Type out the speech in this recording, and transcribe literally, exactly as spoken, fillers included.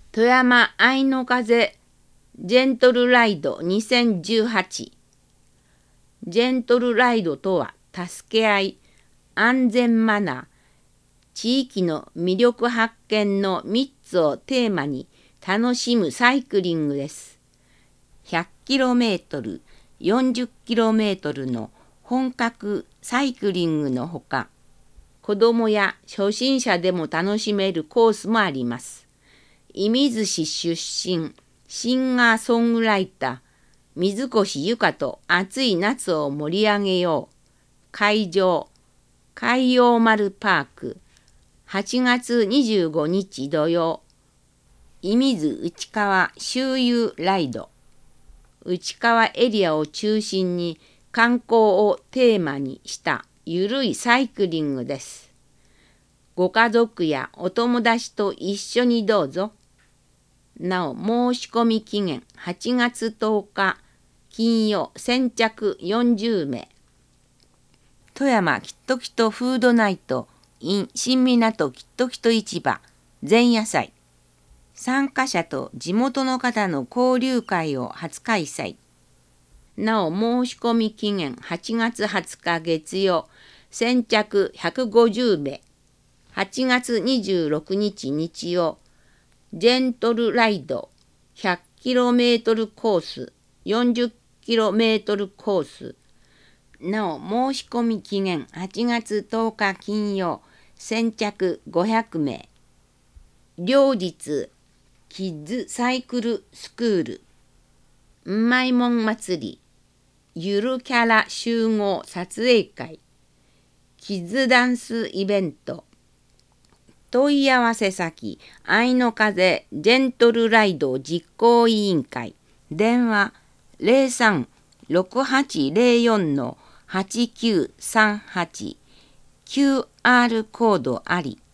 富山愛の風ジェントルライドにせんじゅうはち。ジェントルライドとは、助け合い、安全マナー、地域の魅力発見のみっつをテーマに楽しむサイクリングです。ひゃくキロメートル、よんじゅっキロメートルの本格サイクリングのほか、子どもや初心者でも楽しめるコースもあります。射水市出身、シンガーソングライター、水越ゆかと暑い夏を盛り上げよう。会場、海洋丸パーク、はちがつにじゅうごにち土曜、射水内川周遊ライド。内川エリアを中心に観光をテーマにしたゆるいサイクリングです。ご家族やお友達と一緒にどうぞ。なお、申し込み期限はちがつとおか金曜、先着よんじゅうめい。富山きっときっとフードナイト in 新港きっときっと市場前夜祭。参加者と地元の方の交流会を初開催。なお、申し込み期限はちがつはつか月曜、先着ひゃくごじゅうめい。はちがつにじゅうろくにち日曜、ジェントルライド ひゃくキロメートル コース、よんじゅっキロメートル コース。なお、申し込み期限はちがつとおか金曜、先着ごひゃくめい。両日、キッズサイクルスクール、うまいもん祭り、ゆるキャラ集合撮影会、キッズダンスイベント。問い合わせ先、愛の風ジェントルライド実行委員会。電話ゼロさん ろくはちゼロよん はちきゅうさんはち。キューアール コードあり。